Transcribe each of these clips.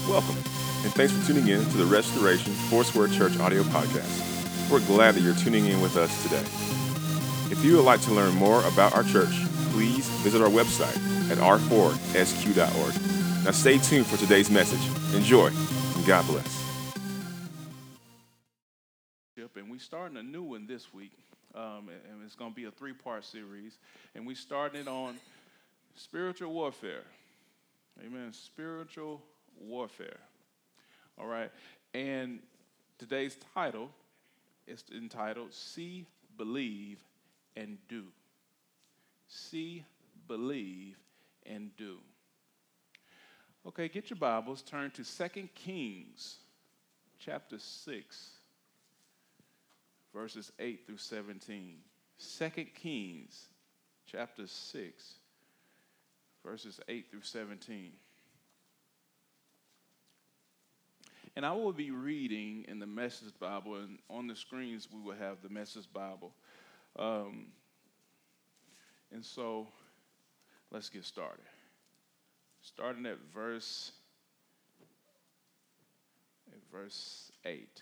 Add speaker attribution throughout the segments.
Speaker 1: Welcome, and thanks for tuning in to the Restoration Foursquare Church audio podcast. We're glad that you're tuning in with us today. If you would like to learn more about our church, please visit our website at r4sq.org. Now stay tuned for today's message. Enjoy, and God bless.
Speaker 2: And we're starting a new one this week, and it's going to be a three-part series, and we're starting it on spiritual warfare. Amen. Spiritual warfare. All right. And today's title is entitled See, Believe, and Do. See, believe, and do. Okay, get your Bibles, turn to 2 Kings chapter 6, verses 8 through 17. 2 Kings chapter 6, verses 8 through 17. And I will be reading in the Message Bible, and on the screens we will have the Message Bible. And so let's get started. Starting at verse 8.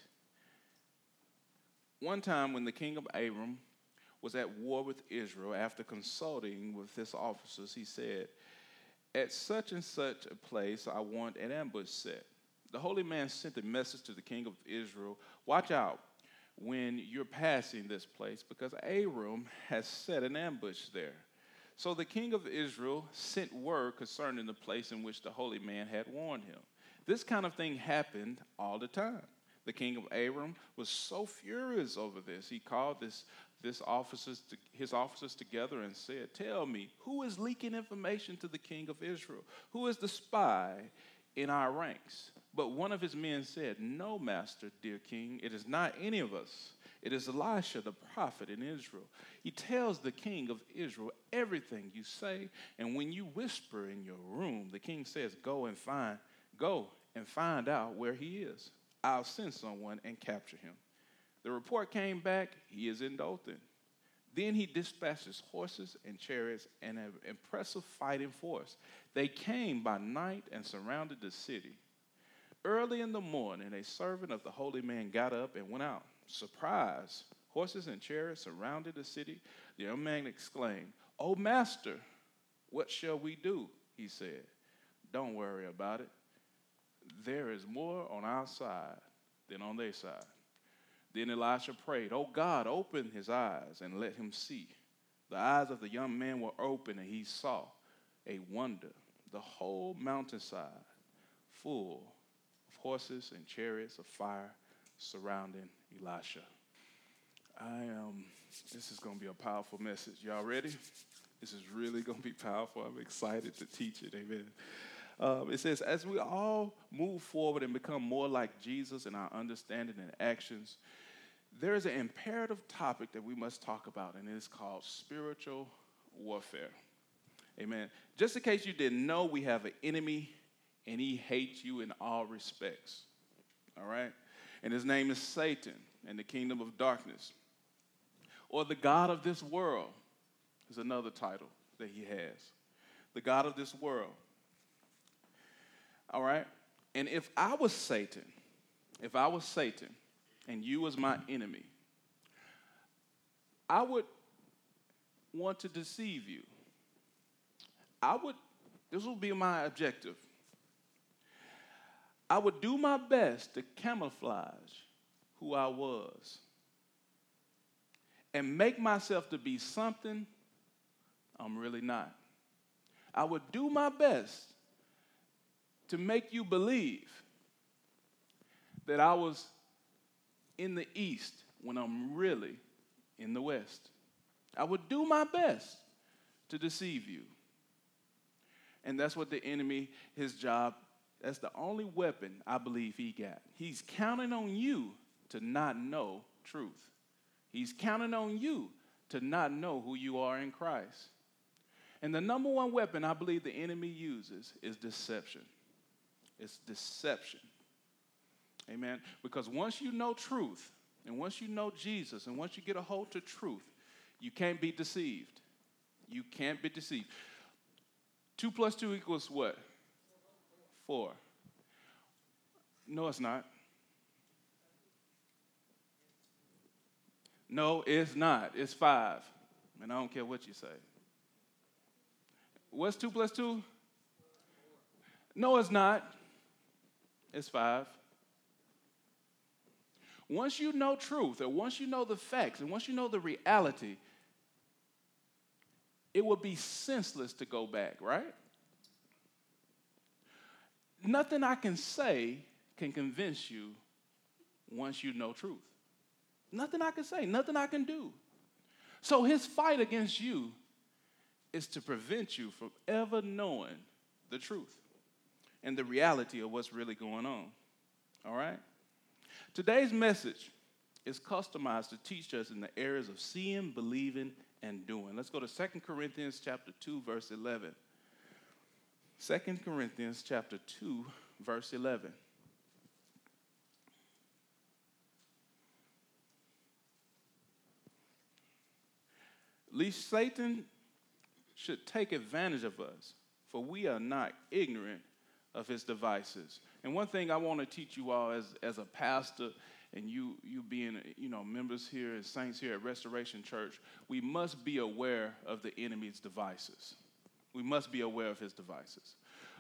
Speaker 2: One time when the king of Aram was at war with Israel, after consulting with his officers, he said, "At such and such a place I want an ambush set." The holy man sent a message to the king of Israel, "Watch out when you're passing this place, because Aram has set an ambush there." So the king of Israel sent word concerning the place in which the holy man had warned him. This kind of thing happened all the time. The king of Aram was so furious over this, he called his officers together and said, "Tell me, who is leaking information to the king of Israel? Who is the spy in our ranks?" But one of his men said, "No, master, dear king, it is not any of us. It is Elisha, the prophet in Israel. He tells the king of Israel everything you say, and when you whisper in your room, the king says, go and find out where he is. I'll send someone and capture him." The report came back, "He is in Dothan." Then he dispatched his horses and chariots and an impressive fighting force. They came by night and surrounded the city. Early in the morning, a servant of the holy man got up and went out. Surprised, horses and chariots surrounded the city. The young man exclaimed, "Oh, master, what shall we do?" He said. "Don't worry about it. There is more on our side than on their side." Then Elisha prayed, "Oh God, open his eyes and let him see." The eyes of the young man were open, and he saw a wonder, the whole mountainside full of horses and chariots of fire surrounding Elisha. This is going to be a powerful message. Y'all ready? This is really going to be powerful. I'm excited to teach it. Amen. It says, as we all move forward and become more like Jesus in our understanding and actions, there is an imperative topic that we must talk about, and it is called spiritual warfare. Amen. Just in case you didn't know, we have an enemy, and he hates you in all respects. All right? And his name is Satan and the kingdom of darkness. Or the God of this world is another title that he has. The God of this world. All right? And if I was Satan, and you was my enemy, I would want to deceive you. This would be my objective. I would do my best to camouflage who I was and make myself to be something I'm really not. I would do my best to make you believe that I was in the East when I'm really in the West. I would do my best to deceive you. And that's what the enemy, his job, that's the only weapon I believe he got. He's counting on you to not know truth. He's counting on you to not know who you are in Christ. And the number one weapon I believe the enemy uses is deception. It's deception. Amen. Because once you know truth, and once you know Jesus, and once you get a hold to truth, you can't be deceived. You can't be deceived. 2 + 2 = what? 4. No, it's not. No, it's not. It's 5. And I don't care what you say. What's 2 plus 2? No, it's not. It's 5. Once you know truth, or once you know the facts, and once you know the reality, it would be senseless to go back, right? Nothing I can say can convince you once you know truth. Nothing I can say, nothing I can do. So his fight against you is to prevent you from ever knowing the truth and the reality of what's really going on. All right? Today's message is customized to teach us in the areas of seeing, believing, and doing. Let's go to 2 Corinthians chapter 2, verse 11. 2 Corinthians chapter 2, verse 11. Lest Satan should take advantage of us, for we are not ignorant of his devices. And one thing I want to teach you all as a pastor, and you being members here and saints here at Restoration Church, we must be aware of the enemy's devices. We must be aware of his devices.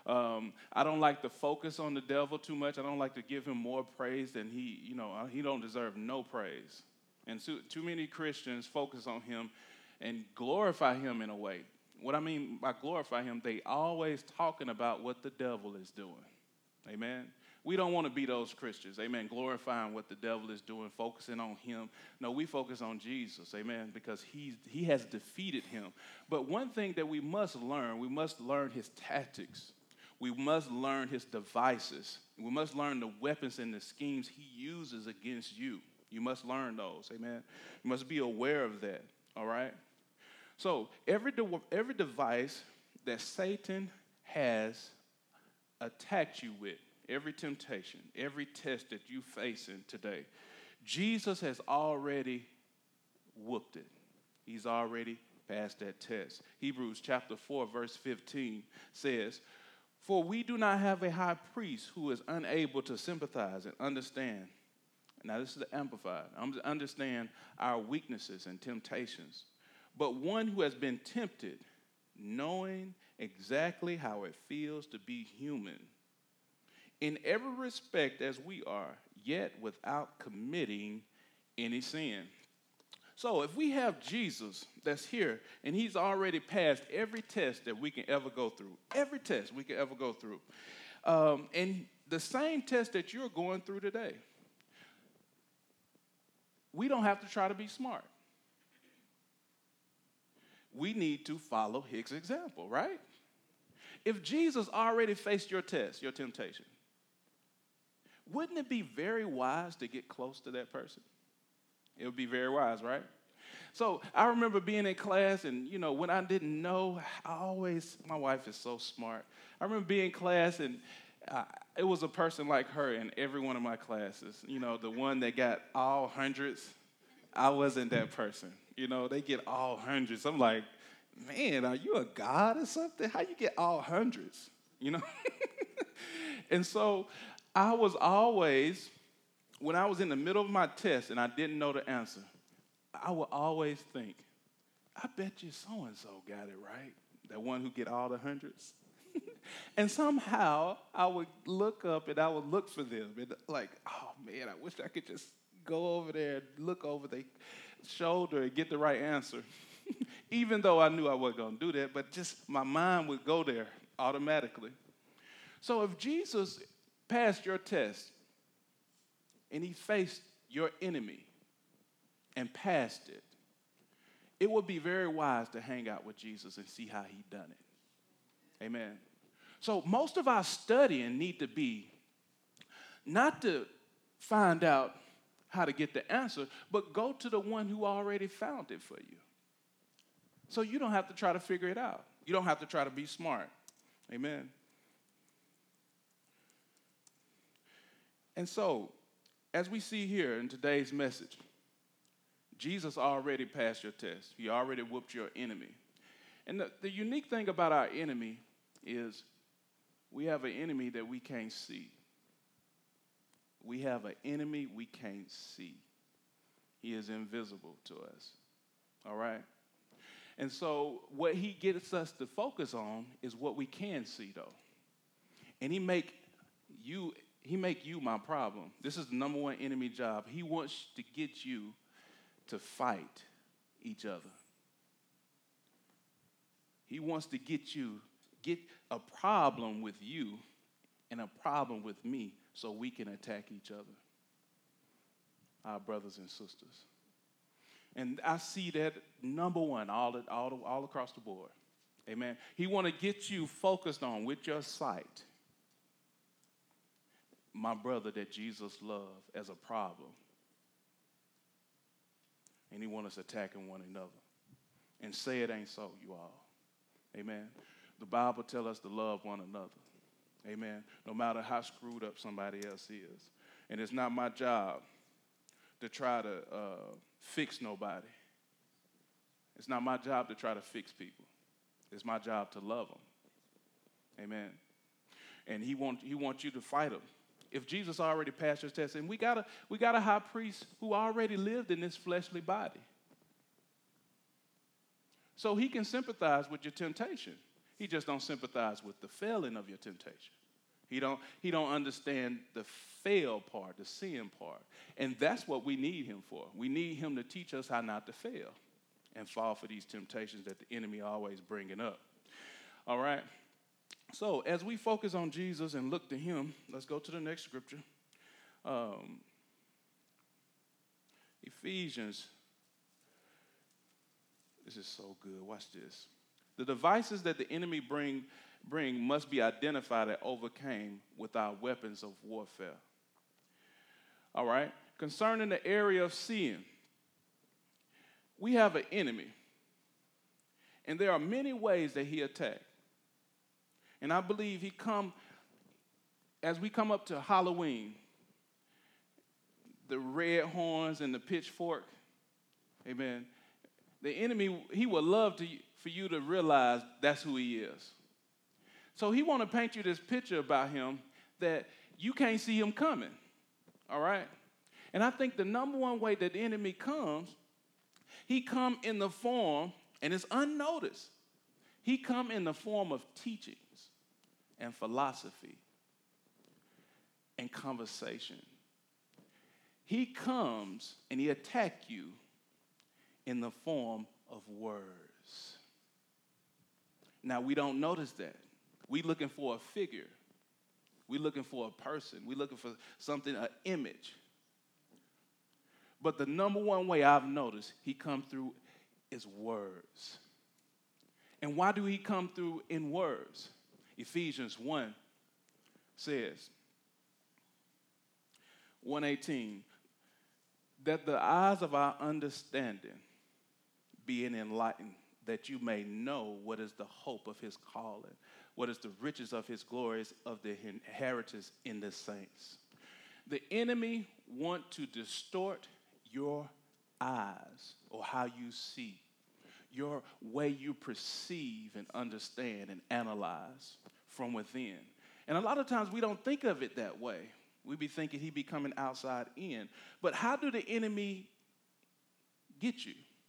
Speaker 2: I don't like to focus on the devil too much. I don't like to give him more praise than he don't deserve no praise. And too many Christians focus on him and glorify him in a way. What I mean by glorify him, they always talking about what the devil is doing. Amen. We don't want to be those Christians, amen, glorifying what the devil is doing, focusing on him. No, we focus on Jesus, amen, because he has defeated him. But one thing that we must learn his tactics. We must learn his devices. We must learn the weapons and the schemes he uses against you. You must learn those, amen. You must be aware of that, all right? So every device that Satan has attacked you with, every temptation, every test that you're facing today, Jesus has already whooped it. He's already passed that test. Hebrews chapter 4, verse 15 says, "For we do not have a high priest who is unable to sympathize and understand." Now this is the Amplified. Understand our weaknesses and temptations. But one who has been tempted, knowing exactly how it feels to be human, in every respect as we are, yet without committing any sin. So if we have Jesus that's here, and he's already passed every test that we can ever go through, every test we can ever go through, and the same test that you're going through today, we don't have to try to be smart. We need to follow his example, right? If Jesus already faced your test, your temptation, wouldn't it be very wise to get close to that person? It would be very wise, right? So I remember being in class, and when I didn't know, my wife is so smart. I remember being in class, and it was a person like her in every one of my classes. The one that got all hundreds. I wasn't that person. They get all hundreds. I'm like, man, are you a god or something? How you get all hundreds? And so I was always, when I was in the middle of my test and I didn't know the answer, I would always think, I bet you so-and-so got it right, that one who get all the hundreds. And somehow I would look up and I would look for them. And like, oh, man, I wish I could just go over there and look over their shoulder and get the right answer. Even though I knew I wasn't going to do that, but just my mind would go there automatically. So if Jesus passed your test and he faced your enemy and passed it, it would be very wise to hang out with Jesus and see how he done it. Amen. So most of our studying need to be not to find out how to get the answer, but go to the one who already found it for you. So you don't have to try to figure it out. You don't have to try to be smart. Amen. And so, as we see here in today's message, Jesus already passed your test. He already whooped your enemy. And the unique thing about our enemy is we have an enemy that we can't see. We have an enemy we can't see. He is invisible to us. All right? And so what he gets us to focus on is what we can see, though. And he make you my problem. This is the number one enemy job. He wants to get you to fight each other. He wants to get a problem with you and a problem with me so we can attack each other, our brothers and sisters. And I see that number one all across the board. Amen. He want to get you focused on with your sight my brother that Jesus loved as a problem. And he want us attacking one another. And say it ain't so, you all. Amen. The Bible tells us to love one another. Amen. No matter how screwed up somebody else is. And it's not my job to try to fix nobody. It's not my job to try to fix people. It's my job to love them. Amen. And he wants you to fight them. If Jesus already passed your test, and we got a high priest who already lived in this fleshly body. So he can sympathize with your temptation. He just don't sympathize with the failing of your temptation. He don't understand the fail part, the sin part. And that's what we need him for. We need him to teach us how not to fail and fall for these temptations that the enemy always bringing up. All right? So as we focus on Jesus and look to him, let's go to the next scripture. Ephesians. This is so good. Watch this. The devices that the enemy bring must be identified and overcame with our weapons of warfare. All right? Concerning the area of sin, we have an enemy. And there are many ways that he attacks. And I believe as we come up to Halloween, the red horns and the pitchfork, amen, the enemy, he would love for you to realize that's who he is. So he want to paint you this picture about him that you can't see him coming, all right? And I think the number one way that the enemy comes, he come in the form, and it's unnoticed, he come in the form of teachings and philosophy and conversation. He comes and he attacks you in the form of words. Now, we don't notice that. We looking for a figure. We looking for a person. We looking for something, an image. But the number one way I've noticed he come through is words. And why do he come through in words? Ephesians 1 says, 1:18, that the eyes of our understanding being enlightened, that you may know what is the hope of his calling, what is the riches of his glories, of the inheritance in the saints. The enemy want to distort your eyes or how you see, your way you perceive and understand and analyze from within. And a lot of times we don't think of it that way. We be thinking he be coming outside in. But how do the enemy get you?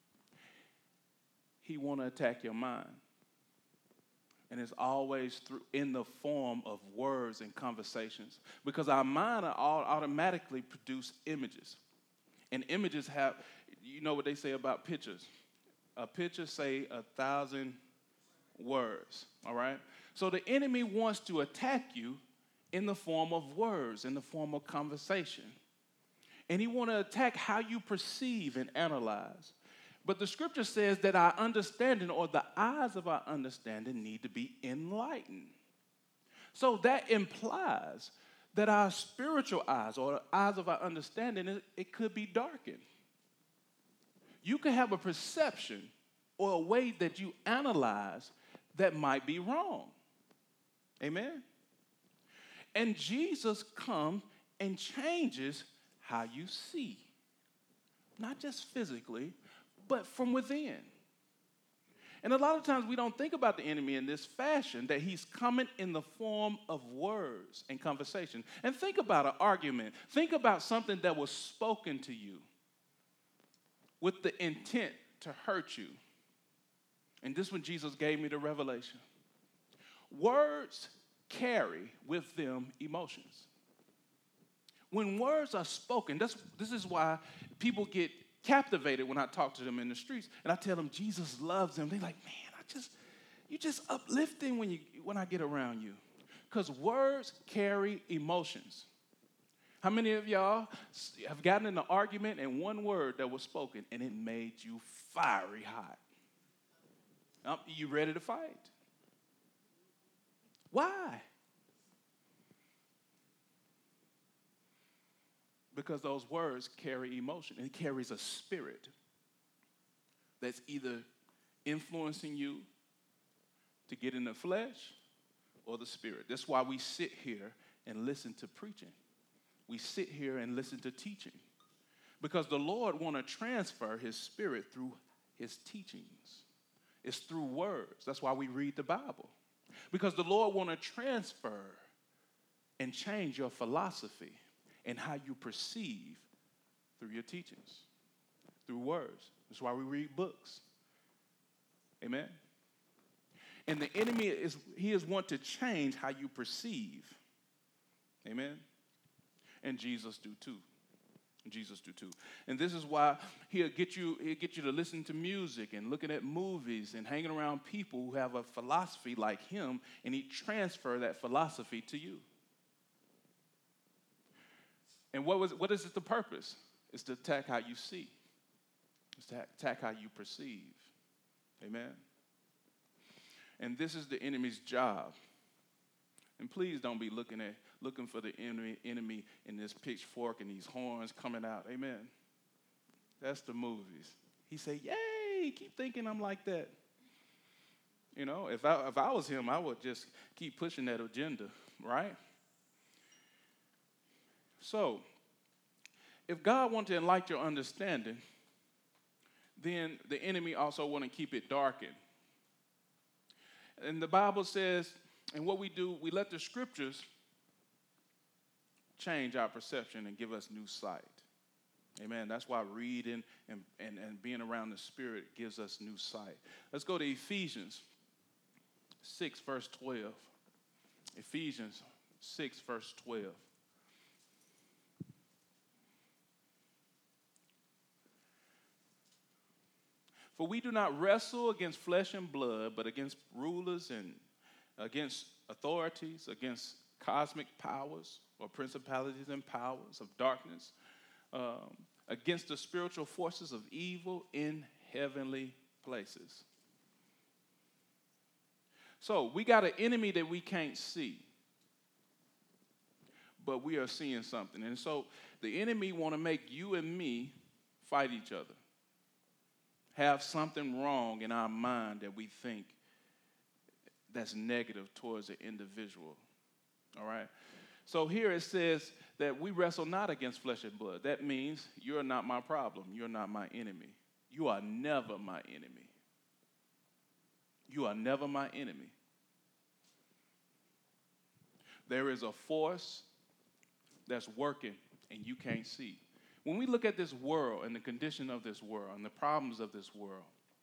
Speaker 2: He want to attack your mind. And it's always in the form of words and conversations. Because our mind automatically produce images. And images have, you know what they say about pictures. A picture say 1,000 words, all right? So the enemy wants to attack you in the form of words, in the form of conversation. And he want to attack how you perceive and analyze. But the scripture says that our understanding, or the eyes of our understanding, need to be enlightened. So that implies that our spiritual eyes, or the eyes of our understanding, it could be darkened. You can have a perception or a way that you analyze that might be wrong. Amen? And Jesus comes and changes how you see. Not just physically, but from within. And a lot of times we don't think about the enemy in this fashion, that he's coming in the form of words and conversation. And think about an argument. Think about something that was spoken to you with the intent to hurt you. And this one, Jesus gave me the revelation. Words carry with them emotions. When words are spoken, this is why people get captivated when I talk to them in the streets, and I tell them Jesus loves them. They're like, man, you just uplifting when I get around you. Because words carry emotions. How many of y'all have gotten in an argument and one word that was spoken and it made you fiery hot? You ready to fight? Why? Because those words carry emotion. It carries a spirit that's either influencing you to get in the flesh or the spirit. That's why we sit here and listen to preaching. We sit here and listen to teaching. Because the Lord wants to transfer his spirit through his teachings. It's through words. That's why we read the Bible. Because the Lord wants to transfer and change your philosophy and how you perceive through your teachings, through words. That's why we read books. Amen? And the enemy is want to change how you perceive. Amen? And Jesus do too. Jesus do too. And this is why he'll get you to listen to music and looking at movies and hanging around people who have a philosophy like him, and he transfer that philosophy to you. And what is it the purpose? It's to attack how you see. It's to attack how you perceive. Amen? And this is the enemy's job. And please don't be looking for the enemy in this pitchfork and these horns coming out. Amen? That's the movies. He say, yay, keep thinking I'm like that. You know, if I was him, I would just keep pushing that agenda, right? So, if God wants to enlighten your understanding, then the enemy also want to keep it darkened. And the Bible says, and what we do, we let the scriptures change our perception and give us new sight. Amen. That's why reading and being around the Spirit gives us new sight. Let's go to Ephesians 6, verse 12. Ephesians 6, verse 12. For we do not wrestle against flesh and blood, but against rulers and against authorities, against cosmic powers or principalities and powers of darkness, against the spiritual forces of evil in heavenly places. So we got an enemy that we can't see, but we are seeing something. And so the enemy want to make you and me fight each other. Have something wrong in our mind that we think that's negative towards an individual. All right? So here it says that we wrestle not against flesh and blood. That means you're not my problem. You're not my enemy. You are never my enemy. You are never my enemy. There is a force that's working and you can't see. When we look at this world and the condition of this world and the problems of this world,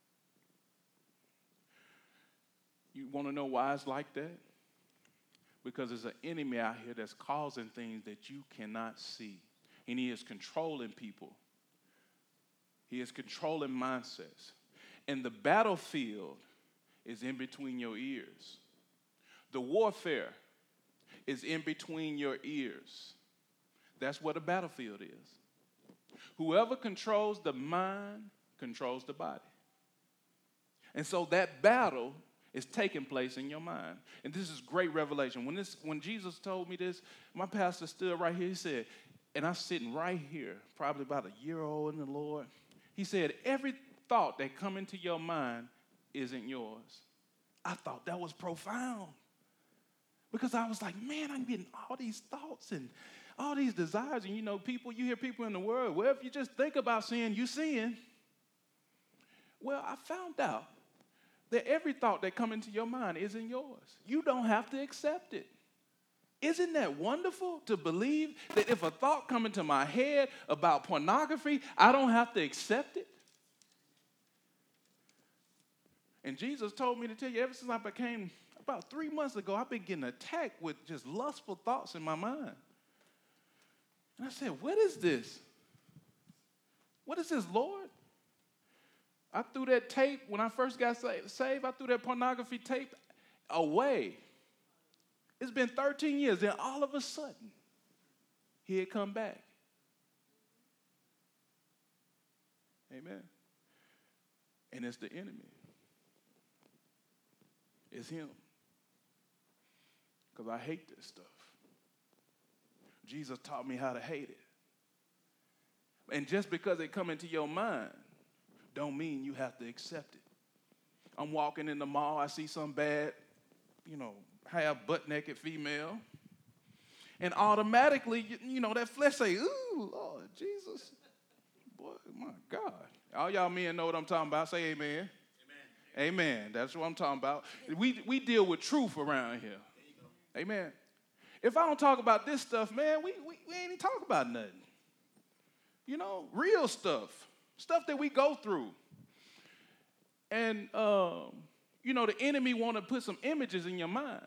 Speaker 2: you want to know why it's like that? Because there's an enemy out here that's causing things that you cannot see. And he is controlling people. He is controlling mindsets. And the battlefield is in between your ears. The warfare is in between your ears. That's what a battlefield is. Whoever controls the mind controls the body. And so that battle is taking place in your mind. And this is great revelation. When Jesus told me this, my pastor stood right here. He said, and I'm sitting right here, probably about a year old in the Lord. He said, every thought that come into your mind isn't yours. I thought that was profound. Because I was like, man, I'm getting all these thoughts and all these desires. And you hear people in the world, well, if you just think about sin, you're sin. Well, I found out that every thought that comes into your mind isn't yours. You don't have to accept it. Isn't that wonderful to believe that if a thought comes into my head about pornography, I don't have to accept it? And Jesus told me to tell you, ever since I became, about 3 months ago, I've been getting attacked with just lustful thoughts in my mind. And I said, what is this? What is this, Lord? I threw that tape, when I first got saved, I threw that pornography tape away. It's been 13 years, then all of a sudden, he had come back. Amen. And it's the enemy. It's him. Because I hate this stuff. Jesus taught me how to hate it. And just because it come into your mind, don't mean you have to accept it. I'm walking in the mall, I see some bad, half butt-naked female. And automatically, that flesh say, ooh, Lord Jesus. Boy, my God. All y'all men know what I'm talking about. Say amen. Amen. Amen. That's what I'm talking about. We deal with truth around here. Amen. If I don't talk about this stuff, man, we ain't even talk about nothing. Real stuff. Stuff that we go through. And, the enemy want to put some images in your mind.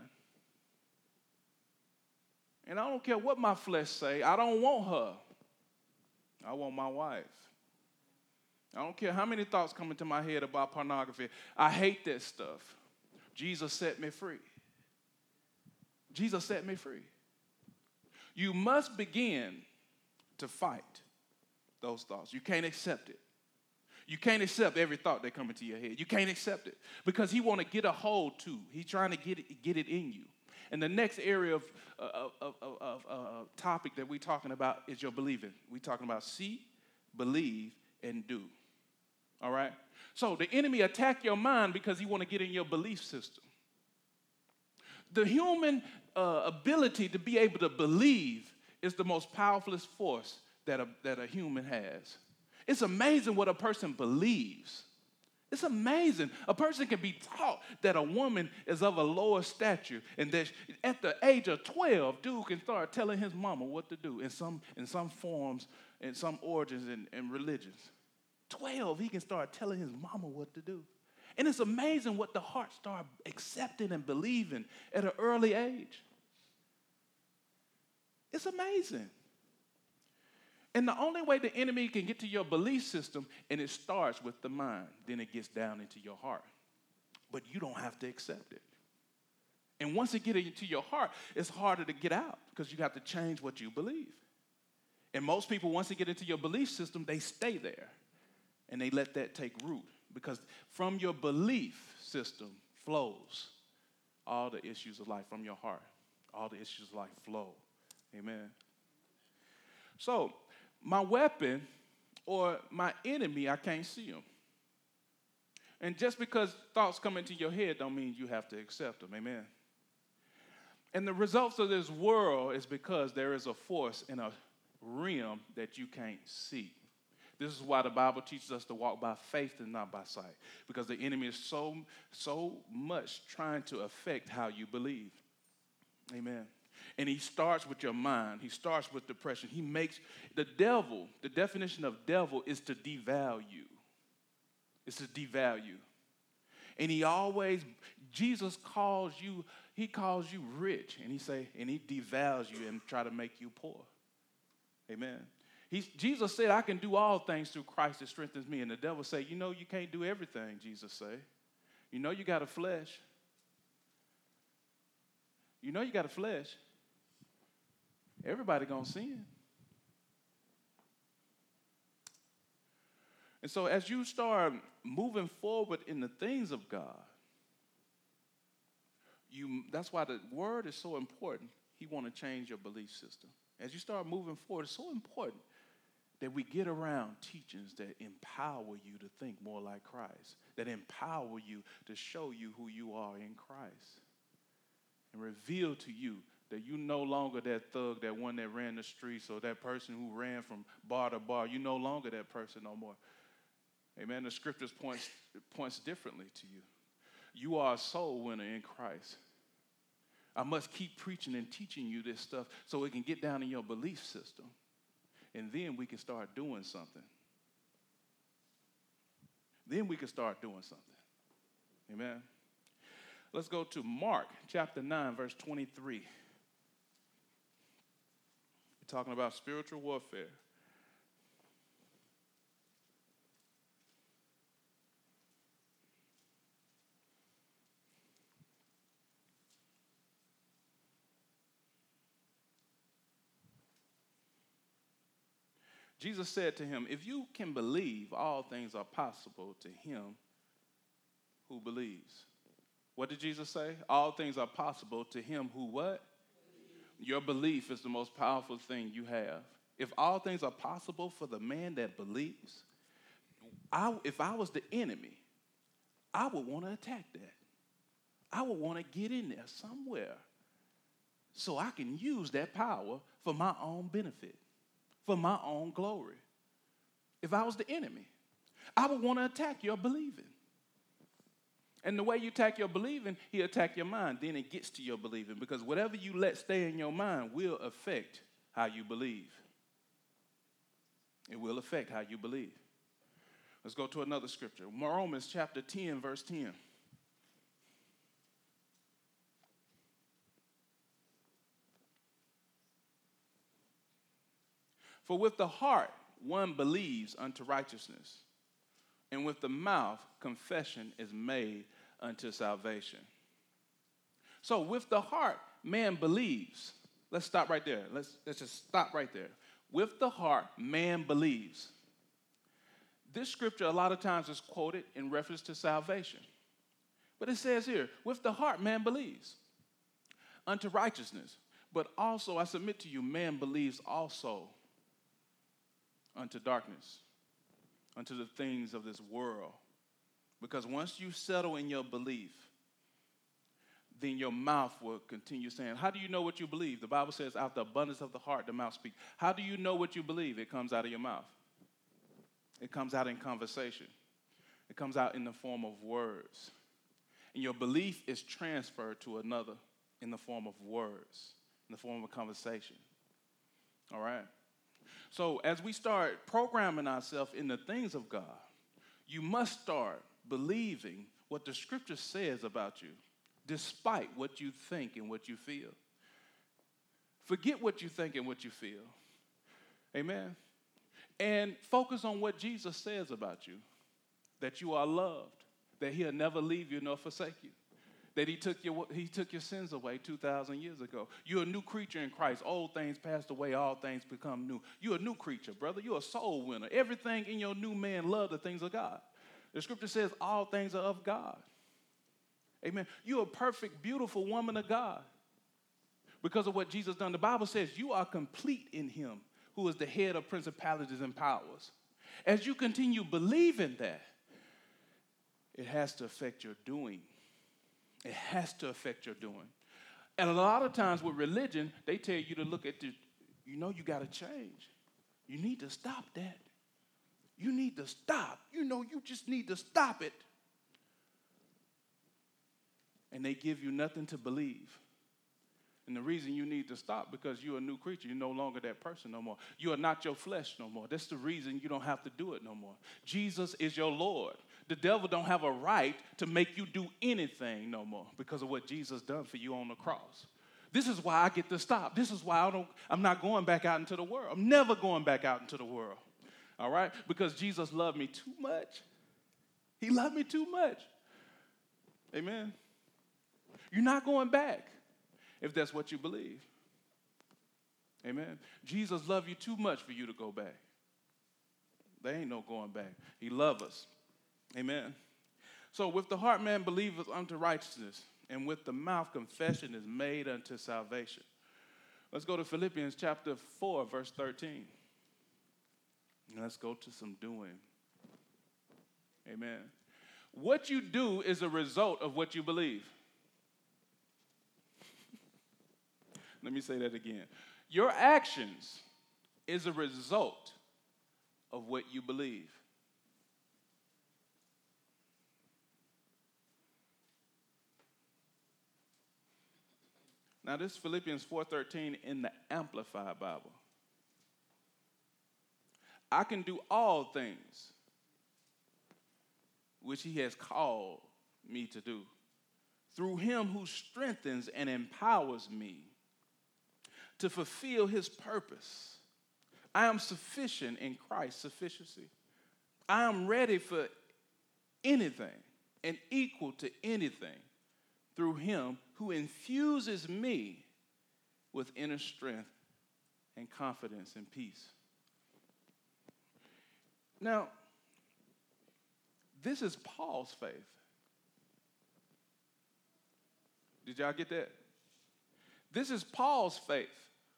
Speaker 2: And I don't care what my flesh say. I don't want her. I want my wife. I don't care how many thoughts come into my head about pornography. I hate that stuff. Jesus set me free. Jesus set me free. You must begin to fight those thoughts. You can't accept it. You can't accept every thought that comes into your head. You can't accept it because he want to get a hold too. He's trying to get it in you. And the next area of topic that we're talking about is your believing. We're talking about see, believe, and do. All right? So the enemy attack your mind because he want to get in your belief system. The human ability to be able to believe is the most powerful force that a human has. It's amazing what a person believes. It's amazing. A person can be taught that a woman is of a lower stature and that at the age of 12, dude can start telling his mama what to do in some forms, in some origins and religions. 12, he can start telling his mama what to do. And it's amazing what the heart start accepting and believing at an early age. It's amazing. And the only way the enemy can get to your belief system, and it starts with the mind, then it gets down into your heart. But you don't have to accept it. And once it gets into your heart, it's harder to get out because you have to change what you believe. And most people, once they get into your belief system, they stay there. And they let that take root. Because from your belief system flows all the issues of life. From your heart, all the issues of life flow. Amen. So, my weapon or my enemy, I can't see him. And just because thoughts come into your head don't mean you have to accept them. Amen. And the results of this world is because there is a force in a realm that you can't see. This is why the Bible teaches us to walk by faith and not by sight. Because the enemy is so much trying to affect how you believe. Amen. And he starts with your mind. He starts with depression. He makes the devil, the definition of devil is to devalue. It's to devalue. And Jesus calls you, he calls you rich. And he devalues you and try to make you poor. Amen. Jesus said, I can do all things through Christ that strengthens me. And the devil say, you can't do everything, Jesus say. You got a flesh. You got a flesh. Everybody gonna sin. And so as you start moving forward in the things of God, that's why the word is so important. He want to change your belief system. As you start moving forward, it's so important that we get around teachings that empower you to think more like Christ, that empower you to show you who you are in Christ, and reveal to you that you no longer that thug, that one that ran the streets, or that person who ran from bar to bar. You no longer that person no more. Amen. The scriptures points differently to you. You are a soul winner in Christ. I must keep preaching and teaching you this stuff so it can get down in your belief system. And then we can start doing something. Then we can start doing something. Amen. Let's go to Mark chapter 9, verse 23. We're talking about spiritual warfare. Jesus said to him, if you can believe, all things are possible to him who believes. What did Jesus say? All things are possible to him who what? Your belief is the most powerful thing you have. If all things are possible for the man that believes, if I was the enemy, I would want to attack that. I would want to get in there somewhere so I can use that power for my own benefit, for my own glory. If I was the enemy, I would want to attack your believing. And the way you attack your believing, he attack your mind. Then it gets to your believing, because whatever you let stay in your mind will affect how you believe. It will affect how you believe. Let's go to another scripture. Romans chapter 10, verse 10. For with the heart one believes unto righteousness, and with the mouth confession is made unto salvation. So with the heart man believes. Let's stop right there. Let's just stop right there. With the heart man believes. This scripture a lot of times is quoted in reference to salvation. But it says here, with the heart man believes unto righteousness. But also I submit to you, man believes also unto darkness, unto the things of this world. Because once you settle in your belief, then your mouth will continue saying, how do you know what you believe? The Bible says, out the abundance of the heart, the mouth speaks. How do you know what you believe? It comes out of your mouth. It comes out in conversation. It comes out in the form of words. And your belief is transferred to another in the form of words, in the form of conversation. All right? So as we start programming ourselves in the things of God, you must start believing what the scripture says about you, despite what you think and what you feel. Forget what you think and what you feel. Amen? And focus on what Jesus says about you, that you are loved, that he'll never leave you nor forsake you, that he took your sins away 2,000 years ago. You're a new creature in Christ. Old things passed away, all things become new. You're a new creature, brother. You're a soul winner. Everything in your new man love the things of God. The scripture says all things are of God. Amen. You're a perfect, beautiful woman of God because of what Jesus done. The Bible says you are complete in him who is the head of principalities and powers. As you continue believing that, it has to affect your doing. It has to affect your doing. And a lot of times with religion, they tell you to look at you got to change. You need to stop that. You need to stop. You just need to stop it. And they give you nothing to believe. And the reason you need to stop, because you're a new creature. You're no longer that person no more. You are not your flesh no more. That's the reason you don't have to do it no more. Jesus is your Lord. The devil don't have a right to make you do anything no more because of what Jesus done for you on the cross. This is why I get to stop. This is why I'm not going back out into the world. I'm never going back out into the world. All right? Because Jesus loved me too much. He loved me too much. Amen. You're not going back if that's what you believe. Amen. Jesus loved you too much for you to go back. There ain't no going back. He loved us. Amen. So with the heart man believeth unto righteousness, and with the mouth confession is made unto salvation. Let's go to Philippians chapter 4, verse 13. And let's go to some doing. Amen. What you do is a result of what you believe. Let me say that again. Your actions is a result of what you believe. Now, this is Philippians 4:13 in the Amplified Bible. I can do all things which he has called me to do through him who strengthens and empowers me to fulfill his purpose. I am sufficient in Christ's sufficiency. I am ready for anything and equal to anything through him who infuses me with inner strength and confidence and peace. Now, this is Paul's faith. Did y'all get that? This is Paul's faith.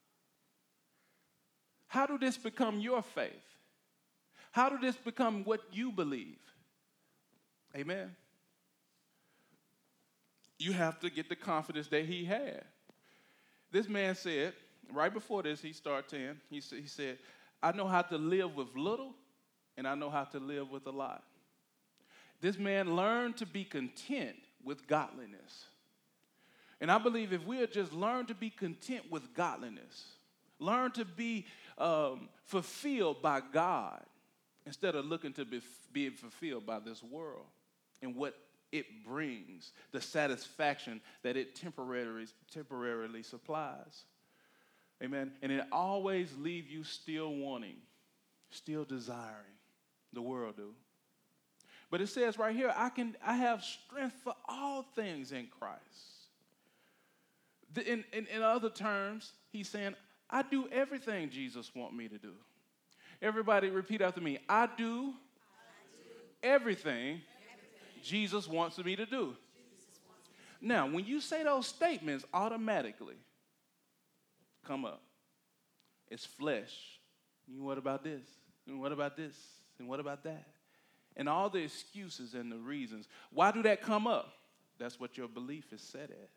Speaker 2: How do this become your faith? How do this become what you believe? Amen. You have to get the confidence that he had. This man said, right before this, he started 10, he said, I know how to live with little, and I know how to live with a lot. This man learned to be content with godliness. And I believe if we had just learned to be content with godliness, learn to be fulfilled by God, instead of looking to be fulfilled by this world and what it brings, the satisfaction that it temporarily supplies. Amen. And it always leaves you still wanting, still desiring. The world do. But it says right here, I have strength for all things in Christ. In other terms, he's saying, I do everything Jesus wants me to do. Everybody repeat after me. I do everything Jesus wants me to do. Now, when you say those statements, automatically come up. It's flesh. And what about this? And what about this? And what about that? And all the excuses and the reasons. Why do that come up? That's what your belief is set at.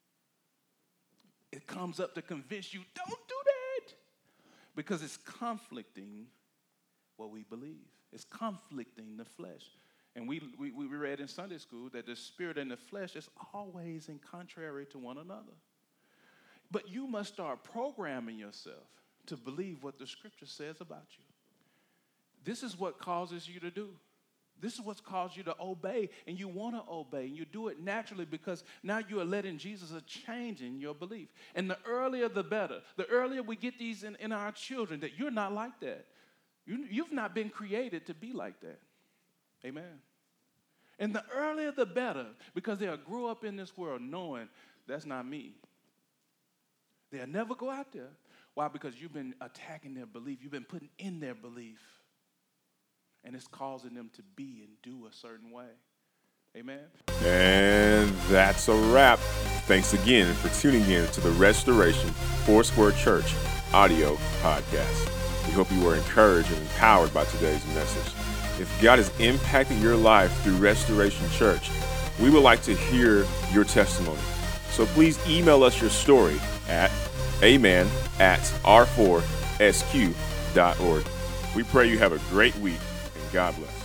Speaker 2: It comes up to convince you, don't do that. Because it's conflicting what we believe. It's conflicting the flesh. And we read in Sunday school that the spirit and the flesh is always in contrary to one another. But you must start programming yourself to believe what the scripture says about you. This is what causes you to do. This is what's caused you to obey, and you want to obey, and you do it naturally because now you are letting Jesus a change in your belief. And the earlier, the better. The earlier we get these in our children, that you're not like that. You've not been created to be like that. Amen. And the earlier, the better, because they'll grow up in this world knowing that's not me. They'll never go out there. Why? Because you've been attacking their belief. You've been putting in their belief. And it's causing them to be and do a certain way. Amen.
Speaker 1: And that's a wrap. Thanks again for tuning in to the Restoration Foursquare Church audio podcast. We hope you were encouraged and empowered by today's message. If God has impacted your life through Restoration Church, we would like to hear your testimony. So please email us your story at amen@r4sq.org. We pray you have a great week. God bless.